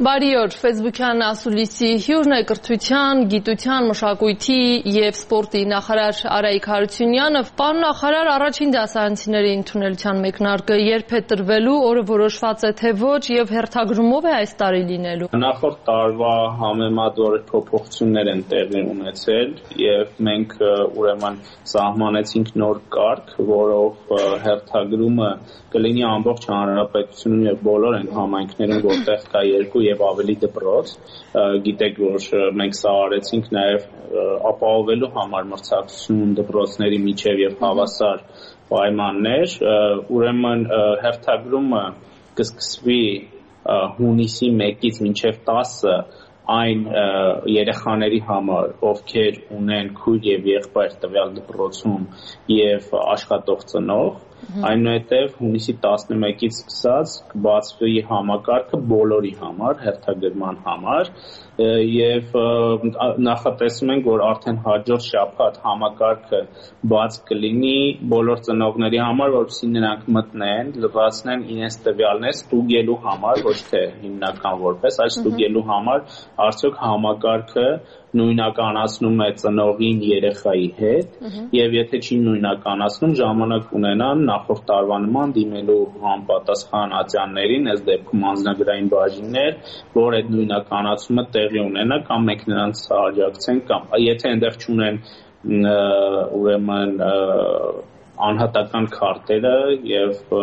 Բարի օր, Facebook-յան ասուլիսի հյուրն է կրթության, գիտության, մշակույթի և սպորտի նախարար Արայիկ Հարությունյանը։ Պարոն նախարար, առաջին դասարանցիների ընդունելության մեկնարկը երբ է տրվելու, օրը որոշված է թե ոչ և հերթագրումով է այս տարի լինելու։ Նախորդ տարվա համեմատ որոշ փոփոխություններ են տեղի ունեցել և մենք ուրեմն սահմանեցինք նոր կարգ, որով հերթագրումը կլինի ամբողջ հանրապետությունում և բոլոր այն համայնքներում, որտեղ կա երկու և ավելի դպրոց, գիտեք, որ մենք սա արեցինք նաև ապահովելու համար մրցակցություն դպրոցների միջև և հավասար պայմաններ, ուրեմն հերթագրումը կսկսվի հունիսի 1-ից մինչև 10-ը այն երեխաների համար, ովքեր ունեն քույր և եղբայր տվյալ դպրոցում և աշխատող ծնող, այնուհետև հունիսի 11-ից սկսած կբացվի համակարգը բոլորի համար, հերթագրման համար և նախատեսում ենք, որ արդեն հաջորդ շաբաթ համակարգը բաց կլինի բոլոր ծնողների համար, որպեսզի նրանք մտնեն, լրացնեն իրենց տվյալներ ստուգելու համար, ոչ թե հիմնական որպես, այլ ստուգելու համար, արդյոք համակարգը նույնականացնում է ծնողին երեխայի հետ և եթե չի նույնականացնում, ժամանակ ունենան նախորդ տարվա նման դիմելու համապատասխան ատյաններին, այս դեպքում անձնագրային բաժիններ, որ այդ նույնականացումը տեղի ունենա կամ մենք նրանց աջակցենք կամ եթե այնտեղ չունեն ուրեմն անհատական քարտերը և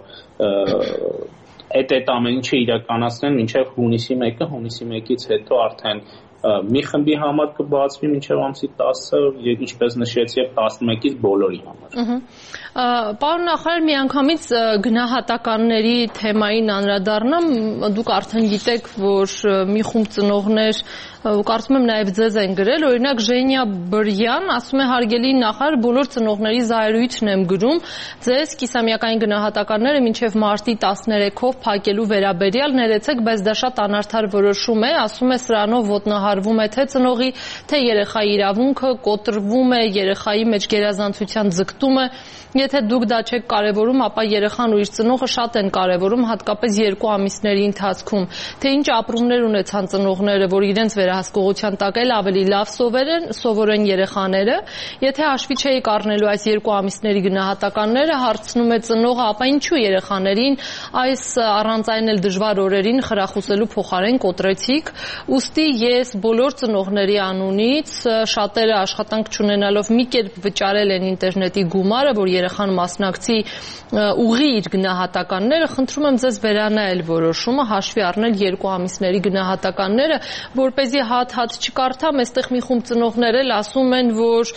այդ ամեն ինչը իրականացնեն մինչև հունիսի 1-ը, հունիսի 1-ից հետո արդեն մի խմբի համար կբացվի մինչև ամսի 10-ը, ինչպես նշեցի, և 11-ից բոլորի համար։ Պարոն նախարար, միանգամից գնահատականների թեմային անդրադառնամ, դուք արդեն գիտեք, որ մի խումբ ծնողներ, կարծում եմ նաև ձեզ են գրել, օրինակ Ժենյա Բրյան ասում է հարգելի նախարար, բոլոր ծնողների զայրույթն եմ գրում, ձեզ կիսամյակային գնահատականները մինչև մարտի 13-ով փակելու վերաբերյալ ներեցեք, բայց դա շատ անարդար որոշում է, ասում է սրանով ոտնահարվում է թե ծնողի, թե երեխայի իրավունքը, կոտրվում է երեխայի մեջ գերազանցության ձգտումը, եթե դուք դա չեք կարևորում, ապա երեխան ու իր ծնողը շատ են կարևորում, հատկապես 2 ամիսների ընթացքում, թե ինչ ապրումներ ունեցան ծնողները, որ իրենց վերահսկողության տակ էլ ավելի լավ սովորեն երեխաները, եթե հաշվի չէիք առնելու այս 2 ամիսների գնահատականները, հարցնում է ծնողը, ապա ինչու երեխաներին այս առանց այն էլ դժվար օրերին խրախուսելու փոխարեն կոտրեցիք, ուստի ես բոլոր ծնողների անունից, շատերը աշխատանք չունենալով մի կերպ վճարել են ինտերնետի գումարը, որ երեխան մասնակցի ուղի իր գնահատականները, խնդրում եմ ձեզ վերանայել որոշումը, հաշվի առնել 2 ամիսների գնահատականները, որպեսզի հատ-հատ չկարդամ, այստեղ մի խումբ ծնողներ էլ ասում են, որ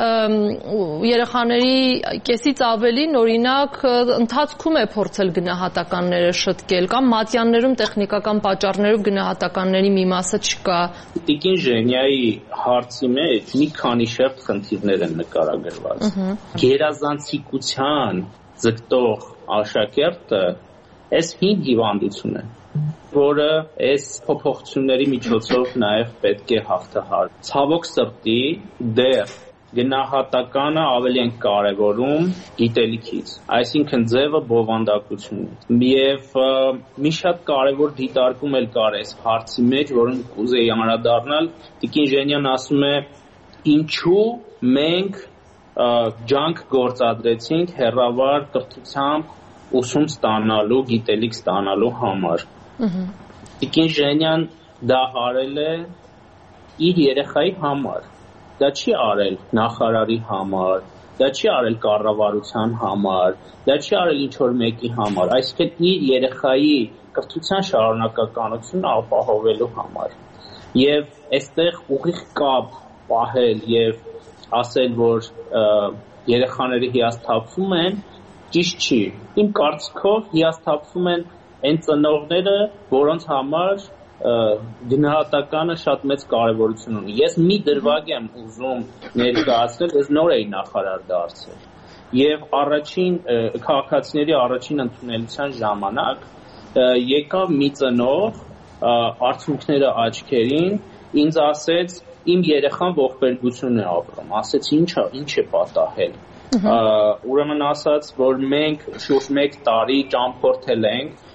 երեխաների կեսից ավելին, օրինակ, ընթացքում է փորձել գնահատականները շտկել, կամ մատյաններում տեխնիկական պատճառներով գնահատականների մի մասը չկա։ Տիկին Ժենյայի հարցի մեջ մի քանի շերտ խնդիրներ են նկարագրված։ Գերազանցիկության ձգտող աշակերտը այս հին հիվանդություն է, որը այս փոփոխությունների միջոցով նաև պետք է հաղթահարել։ Ցավոք սրտի դեռ գնահատականը ավելի են կարևորում գիտելիքից, այսինքն ձևը բովանդակությունից։ Եվ մի շատ կարևոր դիտարկում էլ կար այս հարցի մեջ, որին կուզեի անդրադառնալ, տիկին Ժենյան ասում է, ինչու մենք ջանք գործադրեցինք հեռավար կրթությամբ ուսում ստանալու, գիտելիք ստանալու համար։ Տիկին Ժենյան դա արել է իր երեխայի համար, դա չի արել նախարարի համար, դա չի արել կառավարության համար, դա չի արել ինչ-որ մեկի համար, այսինքն իր երեխայի կրթության շարունակականությունը ապահովելու համար։ Եվ այստեղ ուղիղ կապ պահել և ասել, որ երեխաները հիասթափվում են, ճիշտ չի։ Իմ կարծիքով հիասթափվում են այն ծնողները, որոնց համար գնահատականը շատ մեծ կարևորություն ունի։ Ես մի դրվագ եմ ուզում ներկայացնել, ես նոր էի նախարար դարձել։ Եվ քաղաքացիների առաջին ընդունելության ժամանակ եկավ մի ծնող արցունքները աչքերին, ինձ ասեց, իմ երեխան ողբերգություն է ապրում, ասեցի ինչ է պատահել։ Ուրեմն ասաց, որ մենք շուրջ 1 տարի ճամփորդել ենք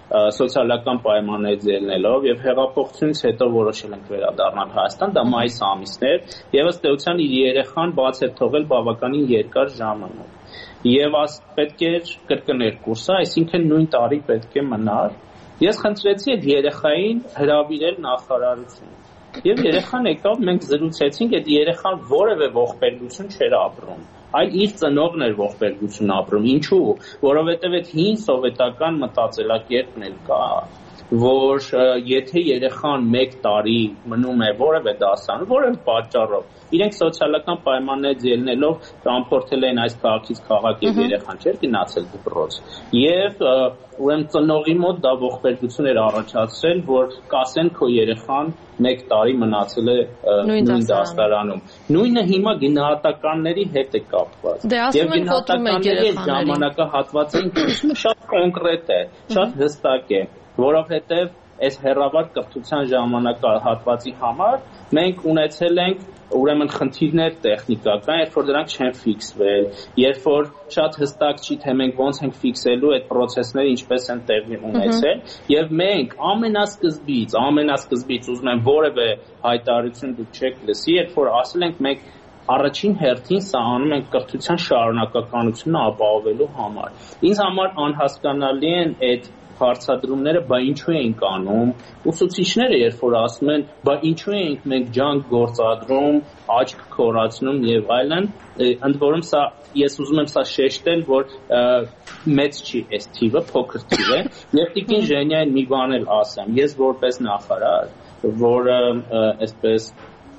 սոցիալական պայմաններից ելնելով եւ հեղափոխությունից հետո որոշել ենք վերադառնալ Հայաստան, դա մայիս ամիսն էր եւ ըստ էության իր երեխան բաց էր թողել բավականին երկար ժամանակ եւ պետք էր կրկներ կուրսը, այսինքն նույն տարի պետք է մնար։ Ես խնդրեցի այդ երեխային հրավիրել նախարարություն եւ երեխան եկավ, մենք զրուցեցինք, այդ երեխան որևէ ողբերգություն չէր ապրում, այլ իր ծնողն էր ողբերգություն ապրում։ Ինչու՞, որովհետեւ այդ հին սովետական մտածելակերպն էլ կա, որ եթե երեխան 1 տարի մնում է որևէ դասարանում, որևէ պատճառով, իրենք սոցիալական պայմաններից ելնելով ճամփորդել են այս քաղաքից քաղաք եւ երեխան չէր գնացել դպրոց։ Եվ ուրեմն ծնողի մոտ դա ողբերգություն էր առաջացրել, որ կասեն քո երեխան 1 տարի մնացել է նույն դասարանում։ Նույնը հիմա գնահատականների հետ է կապված։ Եվ գնահատականների ժամանակահատվածը շատ կոնկրետ է, շատ հստակ է, որովհետև այս հերավար կրթության ժամանակահատվածի համար մենք ունեցել ենք ուրեմն խնդիրներ տեխնիկական, երբ որ դրանք չեն ֆիքսվել, երբ որ շատ հստակ չի, թե մենք ոնց ենք ֆիքսելու այդ process-ները ինչպես են տեղի ունեցել, եւ մենք ամենասկզբից ուզում եմ որևէ հայտարարություն դուք չեք լսի, երբ որ ասել ենք մենք առաջին հերթին սա անում ենք կրթության շարունակականությունը ապահովելու համար։ Ինձ համար անհասկանալի են այդ հարցադրումները, բա ինչու ենք անում, ուսուցիչները երբ որ ասում են, բա ինչու ենք մենք ջանք գործադրում, աչք քորացնում եւ այլն, ընդ որում սա ես ուզում եմ սա շեշտել, որ մեծ չի այս թիվը, փոքր թիվ է, եւ տիկին Ժենյային մի բան էլ ասեմ, ես որպես նախարար, որը այսպես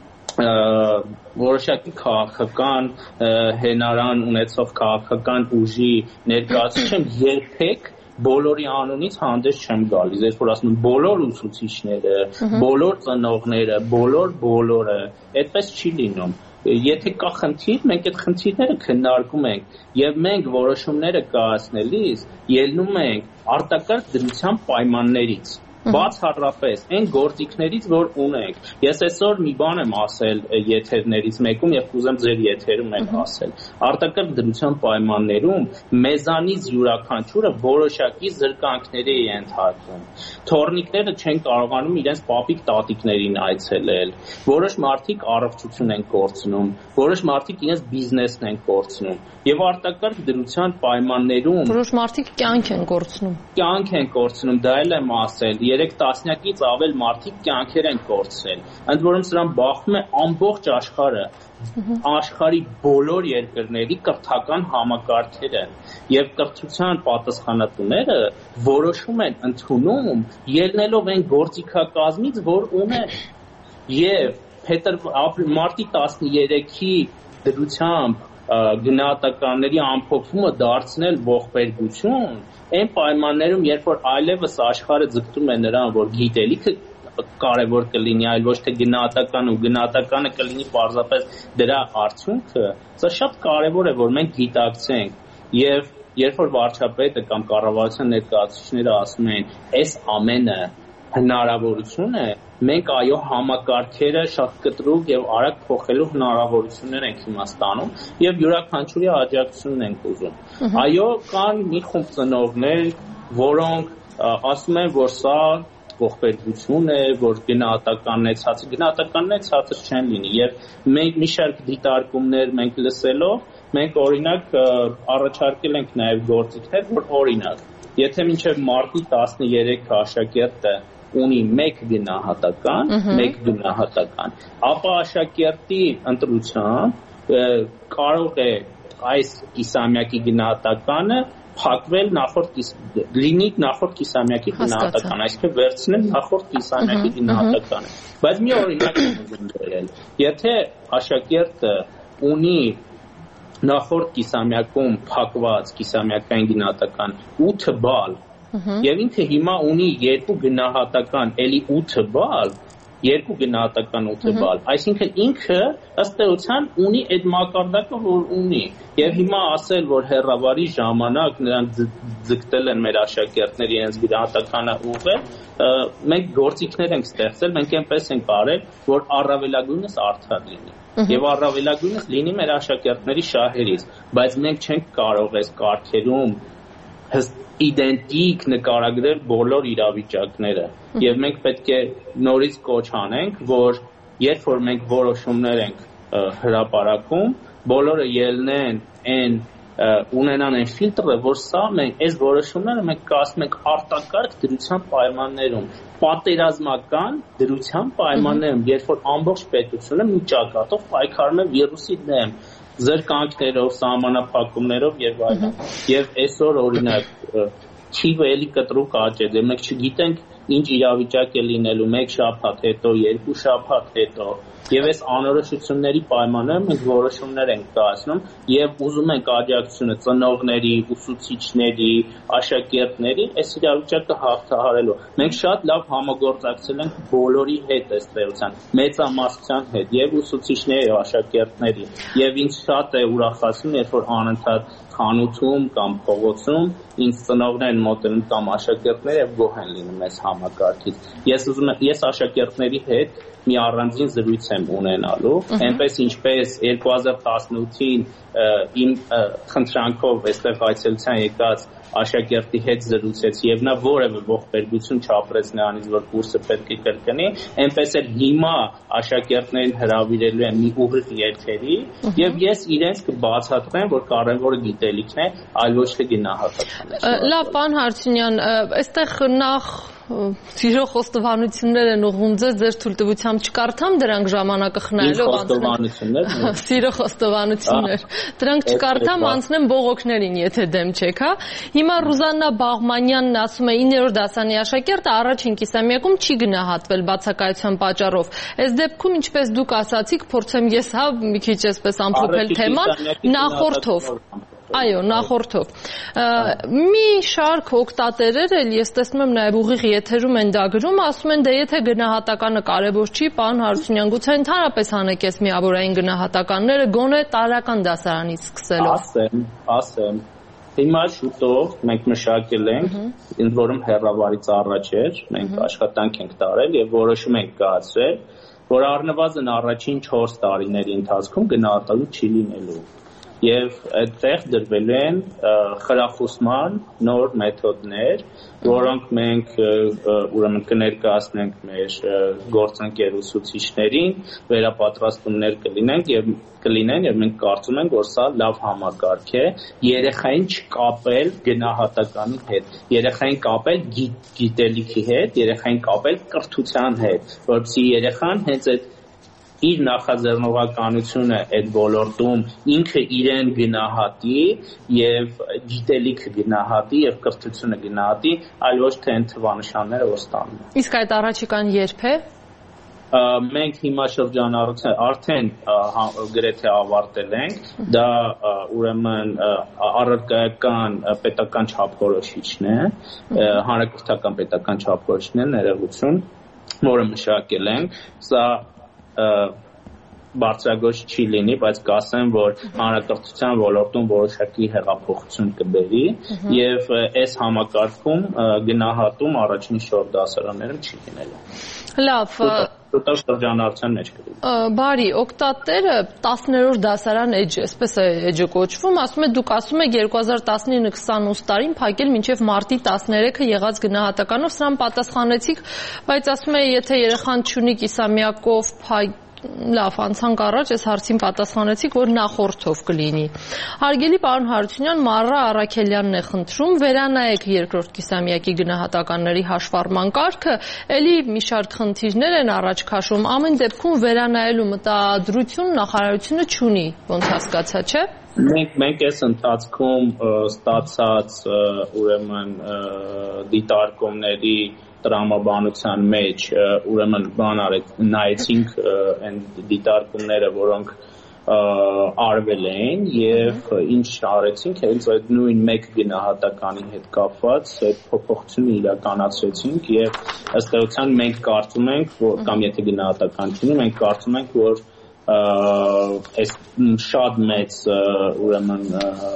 որոշակի քաղաքական հենարան ունեցող քաղաքական ուժի ներկայացուցիչ եմ, երբեք բոլորի անունից հանդես չեմ գալիս, ես որ ասում եմ բոլոր ուսուցիչները, բոլոր ծնողները, բոլորը, այդպես չի լինում։ Եթե կա խնդիր, մենք այդ խնդիրները քննարկում ենք եւ մենք որոշումները կայացնելիս ելնում ենք արտակարգ դրության պայմաններից, բացառապես այն գործիքներից, որ ունենք։ Ես այսօր մի բան եմ ասել եթերներից մեկում եւ կուզեմ ձեր եթերում էլ ասել։ Արտակարգ դրության պայմաններում մեզանից յուրաքանչյուրը որոշակի զրկանքների է ենթարկվում։ Թորնիկները չեն կարողանում իրենց պապիկ տատիկներին այցելել։ Որոշ մարդիկ առողջություն են կորցնում, որոշ մարդիկ իրենց բիզնեսն են կորցնում։ Եվ արտակարգ դրության պայմաններում որոշ մարդիկ կյանք են կորցնում։ Կյանք են կորցնում, դա էլ եմ ասել։ 3 տասնյակից ավել մարդիկ կյանքեր են կորցրել։ Ընդ որում սրան բախվում է ամբողջ աշխարհը, աշխարհի բոլոր երկրների կրթական համակարգերը եւ կրթության պատասխանատուները որոշում են ընդունում ելնելով այն գործիքակազմից, որ ունեն։ Եվ մարտի 13-ի դրությամբ գնահատականների ամփոփումը դարձնել ողբերգություն, այն պայմաններում, երբ որ այլևս աշխարհը ձգտում է նրան, որ գիտելիքը կարևոր կլինի, այլ ոչ թե գնահատականը, ու գնահատականը կլինի պարզապես դրա արդյունքը, սա շատ կարևոր է, որ մենք գիտակցենք եւ երբ որ վարչապետը կամ կառավարության ներկայացուցիչները ասում են, այս ամենը հնարավորություն է, մենք այո համակարգերը շատ կտրուկ եւ արագ փոխելու հնարավորություններ ենք հիմա ստանում եւ յուրաքանչյուրի աջակցությունն ենք ուզում։ Այո, կան մի խումբ ծնողներ, որոնք ասում են, որ սա ողբերգություն է, որ գնահատականները ցածր չեն լինի եւ մենք մի շարք դիտարկումներ մենք լսելով, մենք օրինակ առաջարկել ենք նաեւ գործիքներ, որ օրինակ, եթե մինչեւ մարտի 13 աշակերտը ունի 1 գնահատական, ապա աշակերտի ընտրությամբ կարող է այս կիսամյակի գնահատականը փակվել լինի նախորդ կիսամյակի գնահատական, այսինքն վերցնել նախորդ կիսամյակի գնահատականը։ Բայց մի օրինակ եմ ուզում բերել։ Եթե աշակերտը ունի նախորդ կիսամյակում փակված կիսամյակային գնահատական 8 բալ, եւ ինքը հիմա ունի 2 գնահատական, էլի 8 բալ, 2 գնահատական 8 բալ, այսինքն ինքը ըստ էության ունի այդ մակարդակը, որ ունի, եւ հիմա ասել, որ հերավարի ժամանակ նրանք ձգտել են մեր աշակերտների իրենց գնահատականը ուղղել, մենք գործիքներ ենք ստեղծել, մենք այնպես ենք արել, որ առավելագույնս արդար լինի։ Եվ առավելագույնս լինի մեր աշակերտների շահերից, բայց մենք չենք կարող այս կարգերում իդենտիկ նկարագրել բոլոր իրավիճակները եւ մենք պետք է նորից կոչ անենք, որ երբ որ մենք որոշումներ ենք հրապարակում, բոլորը ելնեն այն ունենան այն ֆիլտրը, որ սա մենք այս որոշումները մենք կասում ենք արտակարգ դրության պայմաններում, պատերազմական դրության պայմաններում, երբ որ ամբողջ պետությունը մի ճակատով պայքարում է վիրուսի դեմ, զրկանքներով, սահմանափակումներով եւ այլն։ Եվ այսօր օրինակ թիվը էլի կտրուկ աճեց, մենք չգիտենք ինչ իրավիճակ է լինելու 1 շաբաթ հետո, 2 շաբաթ հետո, եւ այս անորոշությունների պայմաններում մենք որոշումներ ենք կայացնում եւ ուզում ենք աջակցությունը ծնողների, ուսուցիչների, աշակերտների այս իրավիճակը հաղթահարելու։ Մենք շատ լավ համագործակցել ենք բոլորի հետ ըստ էության, մեծամասնության հետ, եւ ուսուցիչների, եւ աշակերտների, եւ ինձ շատ է ուրախացնում, երբ որ անընդհատ խանութում կամ փողոցում ինձ ծնողներն մոտենում կամ աշակերտները եւ գոհ են լինում այս համակարգից։ Ես աշակերտների հետ մի առանձին զրույց եմ ունենալու, այնպես ինչպես 2018-ին իմ խնդրանքով այստեղ այցելության եկած աշակերտի հետ զրուցեցի եւ նա որևէ ողբերգություն չապրեց նրանից, որ կուրսը պետք է կրկնի, այնպես էլ հիմա աշակերտներին հրավիրելու եմ մի ուղիղ երթերի եւ ես իրենց կբացատրեմ, որ կարևորը գիտելիքն է, այլ ոչ թե գնահատականը։ Լավ, պարոն Հարությունյան, այստեղ նախ սիրո խոստովանություններ են ուղղում ձեր թույլտվությամբ չկարդամ դրանք ժամանակը խնայելով անցնեմ։ Սիրո խոստովանություններ։ Դրանք չկարդամ, անցնեմ բողոքներին, եթե դեմ չեք, հա։ Հիմա Ռուզաննա Բաղմանյանն ասում է 9-րդ դասանի աշակերտը առաջին կիսամյակում չի գնահատվել բացակայության պատճառով։ Այս դեպքում, ինչպես դուք ասացիք, փորձեմ ես հա մի քիչ այսպես ամփոփել թեման նախորդով։ Այո, նախորդով։ Մի շարք օգտատերեր էլ ես տեսնում եմ նաև ուղիղ եթերում են դա գրում, ասում են դե եթե գնահատականը կարևոր չի, պարոն Հարությունյան, գուցե ընդհանրապես հանեք այս միավորային գնահատականները գոնե տարրական դասարանից սկսելով։ Ասեմ։ Հիմա շուտով մենք մշակել ենք, ինձ որում հեռավարից առաջ էր, մենք աշխատանք ենք տարել եւ որոշում ենք կայացրել, որ առնվազն առաջին 4 տարիների ընթացքում գնահատալու չի լինելու։ Եվ այդտեղ դրվել են խրախուսման նոր մեթոդներ, որոնք մենք ուրեմն կներկայացնենք մեր գործընկեր ուսուցիչներին, վերապատրաստումներ կլինեն եւ մենք կարծում ենք, որ սա լավ համակարգ է, երեխային չկապել գնահատականի հետ, երեխային կապել գիտելիքի հետ, երեխային կապել կրթության հետ, որովհետեւ երեխան հենց այդ իր նախաձեռնողականությունը այդ ոլորտում ինքը իրեն գնահատի եւ գիտելիքը գնահատի եւ կրթությունը գնահատի, այլ ոչ թե այն թվանշանները, որ ստանում են։ Իսկ այդ առաջիկան երբ է։ Մենք հիմա շրջանառության արդեն գրեթե ավարտել ենք, դա ուրեմն առարկայական պետական չափորոշիչն է, հանրակրթական պետական չափորոշիչն է, ներողություն, որը մշակել ենք, սա բարձրագույն չի լինի, բայց կասեմ, որ հանրակրթության ոլորտում որոշակի հեղափոխություն կբերի եւ այս համակարգում գնահատում առաջին 4 դասարաններում չի լինելու։ Լավ, Շուտով շրջանառության մեջ կլինի։ Բարի, օգտատերը 10-րդ դասարան էջ, այսպես է էջը կոչվում, ասում է դուք ասում եք 2019-20 տարին փակել մինչև մարտի 13-ը եղած գնահատականով, սրան պատասխանեցիք, բայց ասում է եթե երեխան չունի կիսամյակով լավ, անցանք առաջ, այս հարցին պատասխանեցիք, որ նախորդով կլինի։ Հարգելի պարոն Հարությունյան, Մարրա Արաքելյանն է խնդրում, վերանայեք երկրորդ կիսամյակի գնահատականների հաշվառման կարգը, էլի մի շարք խնդիրներ են առաջ քաշում, ամեն դեպքում վերանայելու մտադրություն նախարարությունը չունի, ոնց հասկացա, չէ՞։ Մենք այս ընթացքում ստացած ուրեմն դիտարկումների տրամաբանության մեջ ուրեմն բան նայեցինք այն դիտարկումները, որոնք արվել էին եւ ինչ արեցինք, հենց այդ նույն մեկ գնահատականի հետ կապված այդ փոփոխությունը իրականացրեցինք եւ ըստ էության մենք կարծում ենք, որ կամ եթե գնահատական չունի, մենք կարծում ենք, որ այս շատ մեծ ուրեմն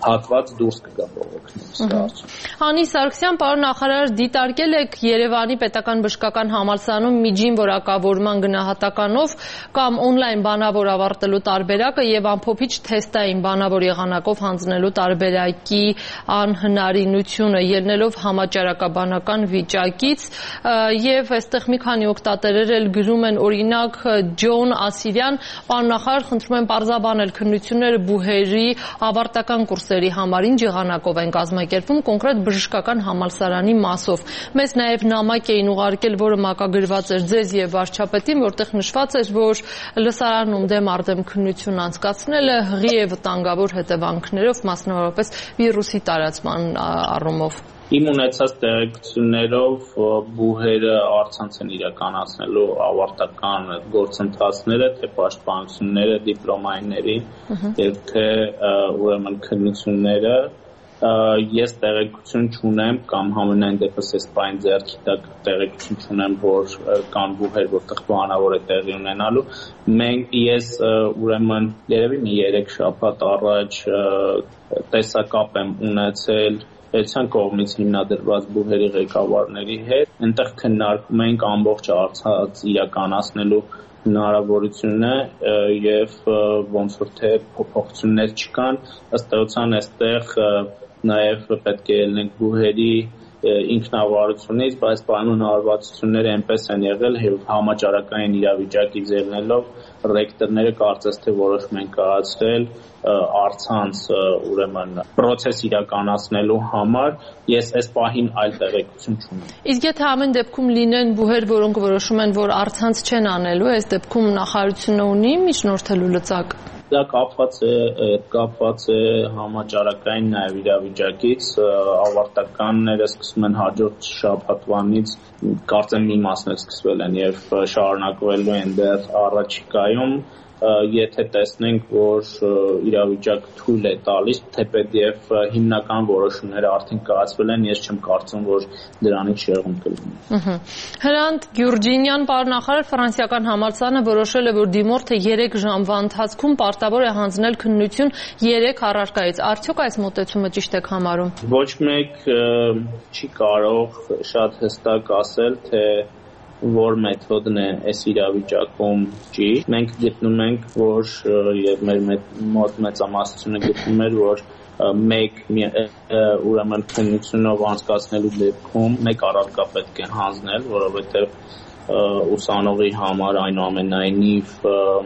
հատված դուրս կգա բողոքներից։ Հանի Սարգսյան, պարոն նախարար, դիտարկել եք Երևանի պետական բժշկական համալսարանում միջին որակավորման գնահատականով կամ օնլայն բանավոր ավարտելու տարբերակը եւ ամփոփիչ թեստային բանավոր եղանակով հանձնելու տարբերակի անհնարինությունը ելնելով համաճարակաբանական վիճակից եւ այստեղ մի քանի օգտատերեր էլ գրում են, օրինակ Ջոն Ասիրյան, պարոն նախարար, խնդրում եմ պարզաբանել քննությունները բուհերի ավարտական կուրսերի համար ինչ եղանակով են կազմակերպվում կոնկրետ բժշկական համալսարանի մասով։ Մեզ նաև նամակ էին ուղարկել, որը մակագրված էր ձեզ եւ վարչապետին, որտեղ նշված էր, որ լսարանում դեմ արդեմ քննություն անցկացնելը հղի է վտանգավոր հետևանքներով, մասնավորապես վիրուսի տարածման առումով։ Իմ ունեցած տեղեկություններով բուհերը առցանց են իրականացնելու ավարտական գործընթացները, թե պաշտպանությունները դիպլոմայինների եւ թե ուրեմն քննությունները ես տեղեկություն չունեմ կամ համենայն դեպս այս պայն ձեռքի տակ տեղեկություն չունեմ, որ կան բուհեր, որտեղ բանավոր է տեղի ունենալու։ Ես ուրեմն երևի մի 3 շաբաթ առաջ տեսակապ եմ ունեցել Էցյան կողմից հիմնադրված բուհերի ղեկավարների հետ, այնտեղ քննարկում ենք ամբողջ արցած իրականացնելու հնարավորությունը եւ ոնց որ թե փոփոխություններ չկան, ըստ էության այստեղ նաեւ պետք է ելնենք բուհերի ինքնավարությունից, բայց պայմանավորվածությունները այնպես են եղել եւ համաճարակային իրավիճակից ելնելով ռեկտորները կարծես թե որոշում են կայացրել առցանց ուրեմն process իրականացնելու համար ես այս պահին այլ տեղեկություն չունեմ։ Իսկ եթե ամեն դեպքում լինեն բուհեր, որոնք որոշում են, որ առցանց չեն անելու, այս դեպքում նախարարությունը ունի միջնորդելու լծակ։ Դա կապված է համաճարակային նաև իրավիճակից, ավարտականները սկսում են հաջորդ շաբաթվանից, կարծեմ մի մասն էլ սկսվել են եւ շարունակվելու են դեռ առաջիկայում, եթե տեսնենք, որ իրավիճակը թույլ է տալիս, թեպետև հիմնական որոշումները արդեն կայացվել են, ես չեմ կարծում, որ դրանից շեղում կլինի։ Հրանտ Գյուրջինյան, պարոն նախարար, ֆրանսիական համալսարանը որոշել է, որ դիմորդը 3 ժամվա ընթացքում պարտավոր է հանձնել քննություն 3 առարկայից։ Արդյոք այս մոտեցումը ճիշտ եք համարում։ Ոչ մեկ չի կարող շատ հստակ ասել, թե որ մեթոդն է այս իրավիճակում ճիշտ։ Մենք գտնում ենք, որ եւ մեր մոտ մեծամասնությունը գտնում էր, որ ուրեմն քննությունով անցկացնելու դեպքում մեկ առարկա պետք է հանձնել, որովհետեւ ուսանողի համար այնուամենայնիվ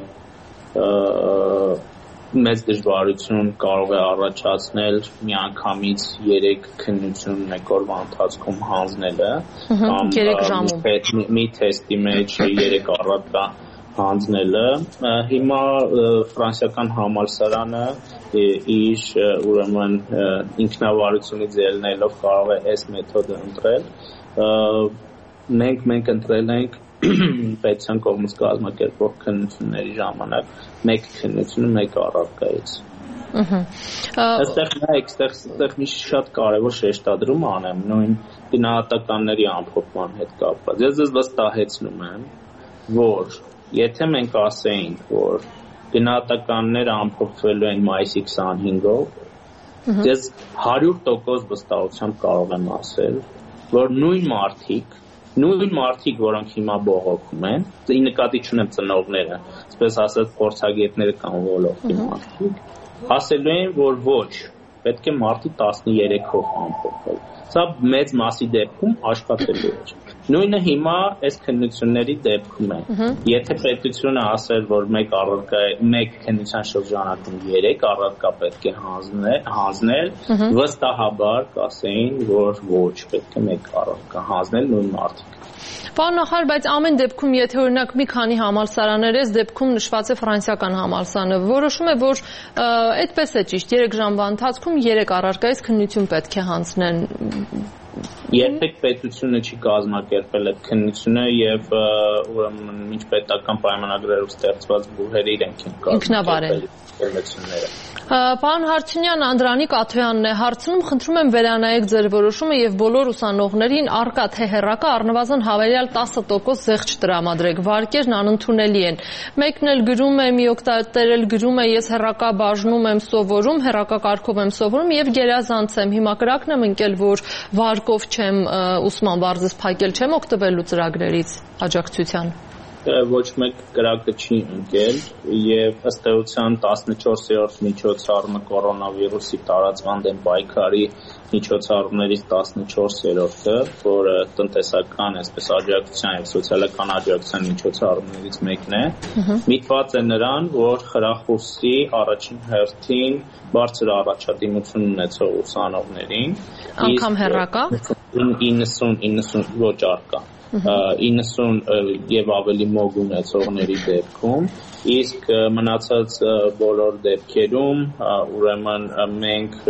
մեծ դժվարություն կարող է առաջացնել միանգամից 3 քննություն մեկ օրվա ընթացքում հանձնելը կամ մի թեստի մեջ 3 առարկա հանձնելը։ Հիմա ֆրանսիական համալսարանը իր ուրեմն ինքնավարությունից ելնելով կարող է այս մեթոդը ընտրել։ Մենք ընտրել ենք պետության կողմից կազմակերպվող քննությունների ժամանակ մեկ քննությունը մեկ առարկայից։ Այստեղ մի շատ կարևոր շեշտադրում անեմ նույն գնահատականների ամփոփման հետ կապված։ Ես ձեզ վստահեցնում եմ, որ եթե մենք ասեինք, որ գնահատականները ամփոփվելու են մայիսի 25-ով, ես 100% վստահությամբ կարող եմ ասել, որ նույն մարդիկ, որոնք հիմա բողոքում են, ի նկատի չունեմ ծնողները, այսպես ասած փորձագետները կամ ոլորտի մարդիկ, ասելու են, որ ոչ, պետք է մարտի 13-ով ամփոփել։ Սա մեծ մասի դեպքում աշխատելու է։ Նույնը հիմա այս քննությունների դեպքում է։ Եթե պետությունը ասել, որ մեկ քննության շրջանակում 3 առարկա պետք է հանձնել, վստահաբար կասեին, որ ոչ, պետք է մեկ առարկա հանձնել նույն մարդիկ։ Պարոն նախարար, բայց ամեն դեպքում, եթե օրինակ մի քանի համալսարաններ այս դեպքում նշված է ֆրանսիական համալսարանը, որոշում է, որ այդպես է ճիշտ, 3 ժամվա ընթացքում 3 առարկայից քննություն պետք է հանձնեն։ Երբեք պետությունը չի կազմակերպել այդ քննությունը եւ ուրեմն ինչ պետական պայմանագրերով ստեղծված բուհերը իրենք են կազմակերպել քննությունները։ Պարոն Հարությունյան, Անդրանիկ Աթոյանն է հարցնում, խնդրում եմ վերանայեք ձեր որոշումը եւ բոլոր ուսանողներին առկա թե հեռակա առնվազն հավելյալ 10% զեղչ տրամադրեք, վարկերն անընդունելի են։ Մեկն էլ գրում է, մի օգտատեր էլ գրում է, ես հեռակա բաժնում եմ սովորում, հեռակա կարգով եմ սովորում եւ գերազանց եմ։ Հիմա կրակն եմ ընկել, որ վարկով չեմ ուսման բարձր փակել, չեմ օգտվելու ծրագրերից աջակցության։ Ոչ մեկ կրակը չի ընկել եւ ըստ էության 14-րդ միջոցառումը կորոնավիրուսի տարածման դեմ պայքարի միջոցառումներից 14-րդը, որը տնտեսական, այսպես աջակցության եւ սոցիալական աջակցության միջոցառումներից մեկն է, միտված է նրան, որ խրախուսի առաջին հերթին բարձր առաջադիմություն ունեցող ուսանողներին, անգամ հեռակա 90 ոչ առկա 90 եւ ավելի մոգ ունեցողների դեպքում, իսկ մնացած բոլոր դեպքերում ուրեմն մենք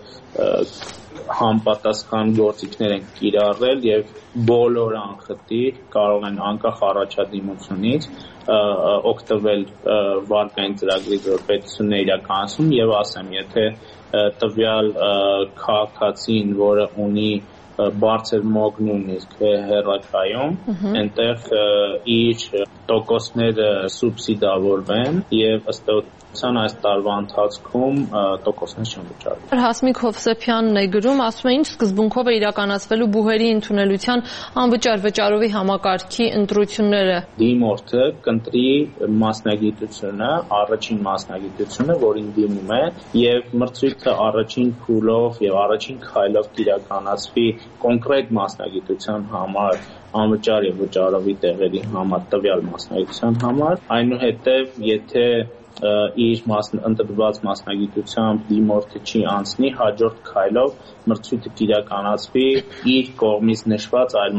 համապատասխան գործիքներ են կիրառել եւ բոլոր անխտիր կարող են անկախ առաջադիմությունից օգտվել վարկային ծրագրից, որ պետությունն է իրականացում եւ ասեմ, եթե տվյալ քաղաքացին, որը ունի բարձր մոգ նույնիսկ հեռակայում, այնտեղ իր տոկոսները սուբսիդավորվեն եւ ըստ էության այս տարվա ընթացքում տոկոսներ չեն վճարվել։ Հասմիկ Հովսեփյանն է գրում, ասում է ինչ սկզբունքով է իրականացվելու բուհերի ընդունելության անվճար վճարովի համակարգի ընտրությունները։ Դիմորդը կընտրի մասնագիտությունը, առաջին մասնագիտությունը, որին դիմում է, եւ մրցույթը առաջին փուլով եւ առաջին քայլով կիրականացվի կոնկրետ մասնագիտության համար, անվճար եւ վճարովի տեղերի համար, տվյալ մասնագիտության համար, այնուհետեւ եթե իր ընտրված մասնագիտությամբ դիմորդը չի անցնի, հաջորդ քայլով մրցույթը կիրականացվի իր կողմից նշված այլ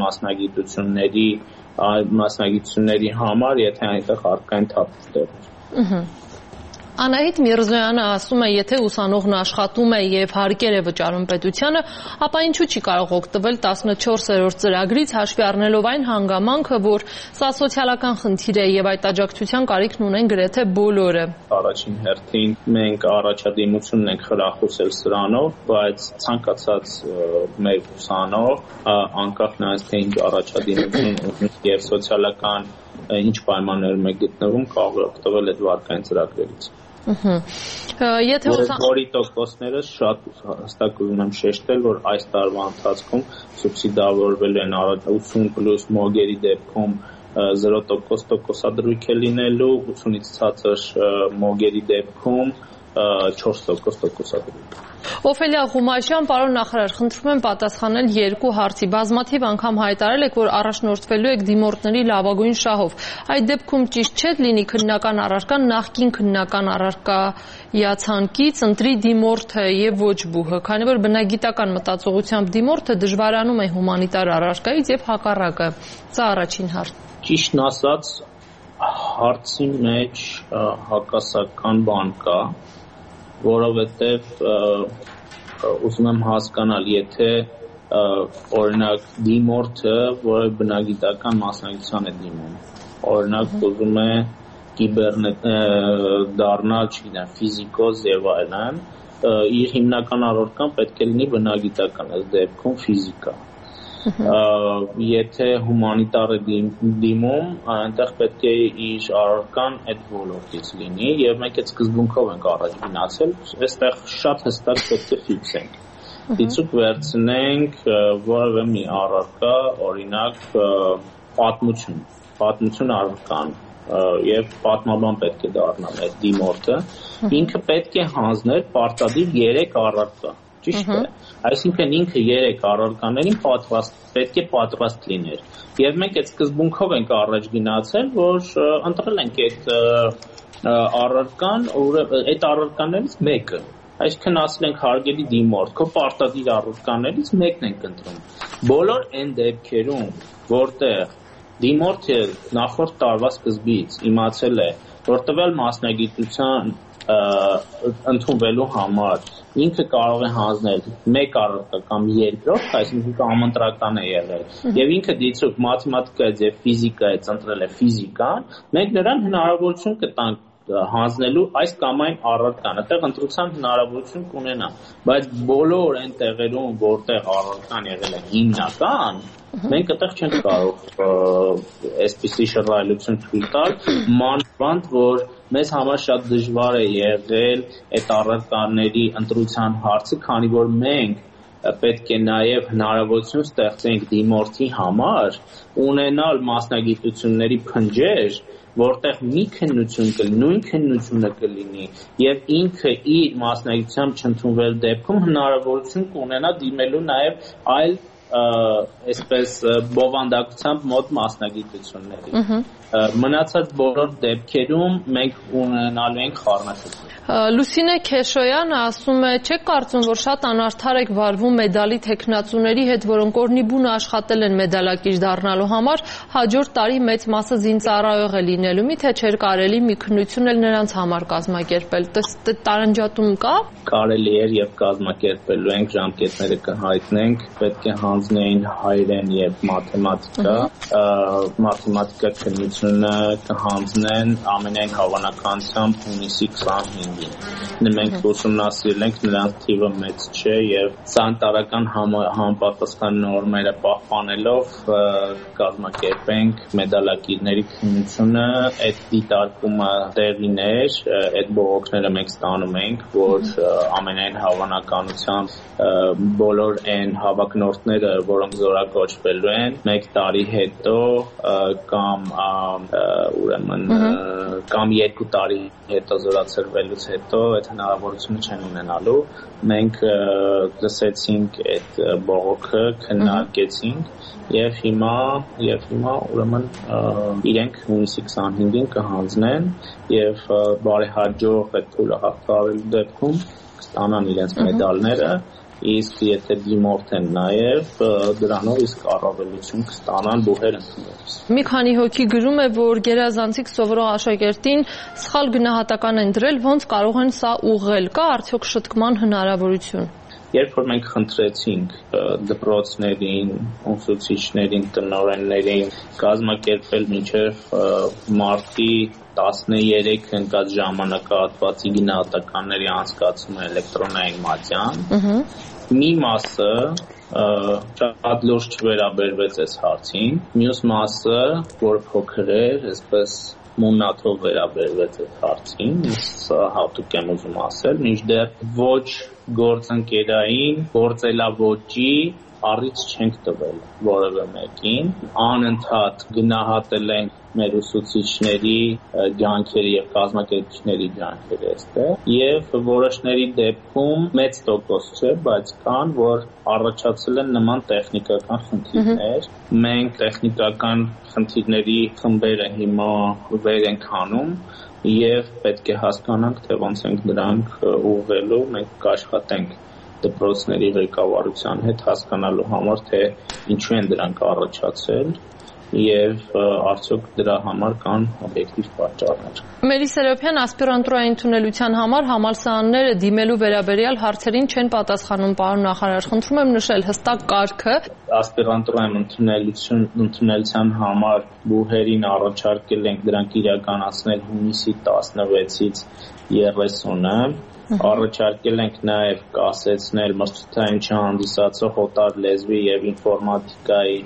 մասնագիտությունների համար, եթե այնտեղ առկա են թափուտներ։ Անահիտ Միրզոյանը ասում է, եթե ուսանողն աշխատում է եւ հարկեր է վճարում պետությանը, ապա ինչու չի կարող օգտվել 14-րդ ծրագրից, հաշվի առնելով այն հանգամանքը, որ սա սոցիալական խնդիր է եւ այդ աջակցության կարիքն ունեն գրեթե բոլորը։ Առաջին հերթին մենք առաջադիմությունն ենք խրախուսել սրանով, բայց ցանկացած մեր ուսանող անկախ նրանից թե ինչ առաջադիմություն ունի եւ սոցիալական ինչ պայմաններում է գտնվում, կարող է օգտվել այդ վարկային ծրագրերից։ Եթե որի տոկոսները շատ հստակ ուզում եմ շեշտել, որ այս տարվա ընթացքում սուբսիդավորվել են 80+ մոգերի դեպքում 0% տոկոսադրույք է լինելու, 80-ից ցածր մոգերի դեպքում 4% տոկոսադրույք։ Օֆելիա Ղումաշյան, պարոն նախարար, խնդրում եմ պատասխանել երկու հարցի։ Բազմաթիվ անգամ հայտարարել եք, որ առաջնորդվելու եք դիմորդների լավագույն շահով։ Այդ դեպքում ճիշտ չէ լինի քննական առարկան նախկին քննական առարկայացանկից ընտրի դիմորդը եւ ոչ բուհը, քանի որ բնագիտական մտածողությամբ դիմորդը դժվարանում է հումանիտար առարկայից եւ հակառակը։ Սա առաջին հարց։ Ճիշտն ասած, հարցի մեջ հակասական բան կա, որովհետև ուզում եմ հասկանալ, եթե օրինակ դիմորդը, որը բնագիտական մասնագիտության է դիմում, օրինակ ուզում է դառնալ, չգիտեմ, ֆիզիկոս եւ այլն, իր հիմնական առարկան պետք է լինի բնագիտական, այս դեպքում ֆիզիկա։ Եթե հումանիտար է դիմում, այնտեղ պետք է իր առարկան այդ ոլորտից լինի եւ մենք այդ սկզբունքով ենք առաջ գնացել, այստեղ շատ հստակ պետք է ֆիքսենք։ Դիցուկ վերցնենք որևէ մի առարկա, օրինակ պատմություն առարկան եւ պատմաբան պետք է դառնալ այդ դիմորդը, ինքը պետք է հանձնել պարտադիր 3 առարկա։ Ճիշտ է։ Այսինքն ինքը 3 առարկաներին պետք է պատրաստ լիներ։ Եվ մենք այդ սկզբունքով ենք առաջ գնացել, որ ընտրել ենք այդ առարկան, այդ առարկաներից մեկը։ Այսինքն ասել ենք հարգելի դիմորդ, քո պարտադիր առարկաներից մեկն ենք ընտրում։ Բոլոր այն դեպքերում, որտեղ դիմորդը նախորդ տարվա սկզբից իմացել է, որ տվյալ մասնագիտության ընդունվելու համար ինքը կարող է հանձնել մեկ առարկա կամ երկրորդ, այսինքն կամընտրական է եղել, եւ ինքը դիցուկ մաթեմատիկայից եւ ֆիզիկայից ընտրել է ֆիզիկան, մենք նրան հնարավորություն կտանք հանձնելու այս կամ այն առարկան, այդտեղ ընտրության հնարավորություն կունենա, բայց բոլոր այն տեղերում, որտեղ առարկան եղել է հիմնական, մենք այդտեղ չենք կարող այսպիսի շռայլություն ցույց տալ, մանավանդ որ մեզ համար շատ դժվար է եղել այդ առարկաների ընտրության հարցը, քանի որ մենք պետք է նաև հնարավորություն ստեղծենք դիմորդի համար ունենալ մասնագիտությունների փնջեր, որտեղ մի քննություն կլինի, նույն քննությունը կլինի եւ ինքը իր մասնագիտությամբ չընդունվել դեպքում հնարավորություն կունենա դիմելու նաև այլ այսպես բովանդակությամբ մոտ մասնագիտությունների։ Մնացած բոլոր դեպքերում մենք ունենալու ենք խառնաշփում։ Լուսինե Քեշոյանը ասում է, չեք կարծում, որ շատ անարդար եք վարվում մեդալի թեկնածուների հետ, որոնք օրնի բուն աշխատել են մեդալակիր դառնալու համար, հաջորդ տարի մեծ մասը զինծառայող է լինելու, միթե չէր կարելի մի քննություն էլ նրանց համար կազմակերպել։ Տարանջատում կա։ Կարելի էր եւ կազմակերպելու ենք, ժամկետները կհայտնենք, պետք է հանձնեին հայերեն եւ մաթեմատիկա, մաթեմատիկա քննությունը կհանձնեն ամենայն հավանականությամբ հունիսի 25-ին։ Մենք ուսումնասիրել ենք, նրանց թիվը մեծ չէ եւ սանիտարական համապատասխան նորմերը պահպանելով կազմակերպենք մեդալակիրների քննությունը, այդ դիտարկումը տեղիներ, այդ բողոքները մենք ստանում ենք, որ ամենայն հավանականությամբ բոլոր այն հավակնորդները, որոնք զորակոչվելու են, 1 տարի հետո կամ ուրեմն կամ 2 տարի հետո զորացրվելուց հետո այդ հնարավորությունը չեն ունենալու։ Մենք լսեցինք այդ բողոքը, քննարկեցինք եւ հիմա ուրեմն իրենք հունիսի 25-ին կհանձնեն եւ բարեհաջող այդ փուլը հաղթահարելու դեպքում կստանան իրենց մեդալները, իսկ եթե դիմորդ են նաև դրանով իսկ առավելություն կստանան բուհեր ընդունելուց։ Մի քանի հոգի գրում է, որ գերազանցիկ սովորող աշակերտին սխալ գնահատական են դրել, ոնց կարող են սա ուղղել, կա արդյոք շտկման հնարավորություն։ Երբ որ մենք խնդրեցինք դպրոցներին, ուսուցիչներին, տնօրեններին կազմակերպել մինչև մարտի 13 ընկած ժամանակահատվածի գնահատականների անցկացումը էլեկտրոնային մատյան, մի մասը շատ լուրջ չվերաբերվեց այս հարցին, մյուս մասը, որ փոքր էր, այսպես մուննաթով վերաբերվեց այդ հարցին, հատուկ եմ ուզում ասել, մինչդեռ ոչ գործընկերային, գործելավոճի առիթ չենք տվել որևէ մեկին, անընդհատ գնահատել ենք մեր ուսուցիչների ջանքերը եւ կազմակերպիչների ջանքերը այստեղ եւ որոշների դեպքում մեծ տոկոս չէ, բայց կան, որ առաջացել են նման տեխնիկական խնդիրներ։ Մենք տեխնիկական խնդիրների խմբերը հիմա վեր ենք հանում եւ պետք է հասկանանք, թե ոնց ենք դրանք ուղղելու, մենք կաշխատենք դպրոցների ղեկավարության հետ հասկանալու համար, թե ինչու են դրանք առաջացել եւ արդյոք դրա համար կան օբյեկտիվ պատճառներ։ Մերի Սերոբյան, ասպիրանտուրային ընդունելության համար համալսարանները դիմելու վերաբերյալ հարցերին չեն պատասխանում, պարոն նախարար, խնդրում եմ նշել հստակ կարգը։ Ասպիրանտուրային ընդունելության համար բուհերին առաջարկել ենք դրանք իրականացնել հունիսի 16-ից 30-ը։ Առաջարկել ենք նաև կասեցնել մրցութային չհանդիսացող օտար լեզվի եւ ինֆորմատիկայի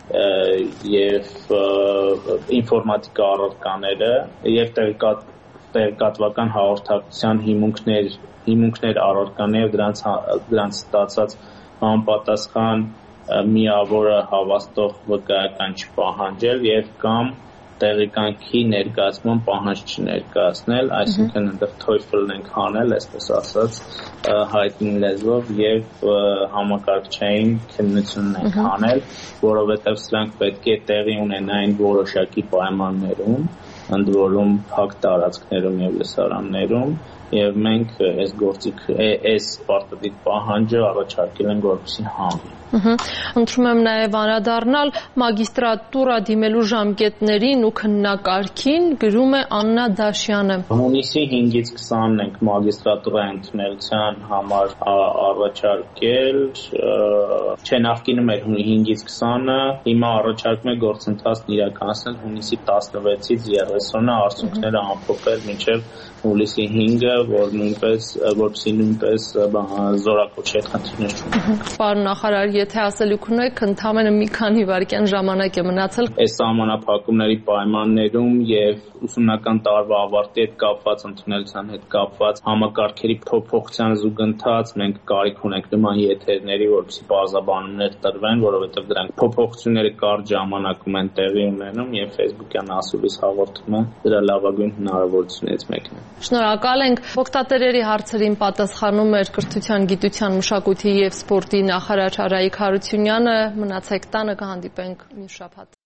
եւ ինֆորմատիկա առարկաները եւ տեղեկատվական հաղորդակցության հիմունքներ առարկաներ դրանց ստացած համապատասխան միավորը հավաստող վկայական չպահանջել եւ կամ տեղեկանքի ներկայացման պահանջ չներկայացնել, այսինքն այնտեղ TOEFL-ն ենք հանել, այսպես ասած, հայտնի լեզվով եւ համակարգչային քննությունն ենք հանել, որովհետեւ սրանք պետք է տեղի ունենային որոշակի պայմաններում, ընդ որում փակ տարածքներում եւ լսարաններում եւ մենք այս գործիքը այս պարտադիր պահանջը առաջարկել ենք որպեսզի հանվի։ Ընտրում եմ նաև անդրադառնալ մագիստրատուրա դիմելու ժամկետներին ու քննակարգին, գրում է Աննա Դաշյանը։ Հունիսի 5-ից 20-ն ենք մագիստրատուրա ընդունելության համար առաջարկել, նախկինում էր 5-ից 20-ը, հիմա առաջարկում է գործընթացն իրականացնել հունիսի 16-ից 30-ը, արդյունքները ամփոփել մինչև հուլիսի 5-ը, որպեսզի նույնպես զորակոչի խնդիրներ չունենանք։ Պարոն նախարար, եթե ասելիք ունեք, ընդամենը մի քանի վայրկյան ժամանակ է մնացել։ Այս սահմանափակումների պայմաններում եւ ուսումնական տարվա ավարտի հետ կապված, ընդունելության հետ կապված համակարգերի փոփոխության զուգընթաց մենք կարիք ունենք նման եթերների, որպեսզի բազաբանումներ տրվեն, որովհետեւ դրանք փոփոխությունները կարճ ժամանակում են տեղի ունենում եւ Facebook-յան ասուլիս հաղորդումը դրա լավագույն հնարավորություններից մեկն է։ Շնորհակալ ենք։ Օգտատերերի հարցերին պատասխանում էր Կրթության, գիտության, մշակույթի եւ սպորտի նախարար Արայիկ Հարությունյանը։ Մնացեք տանը, կհանդիպենք մյուս շաբաթ։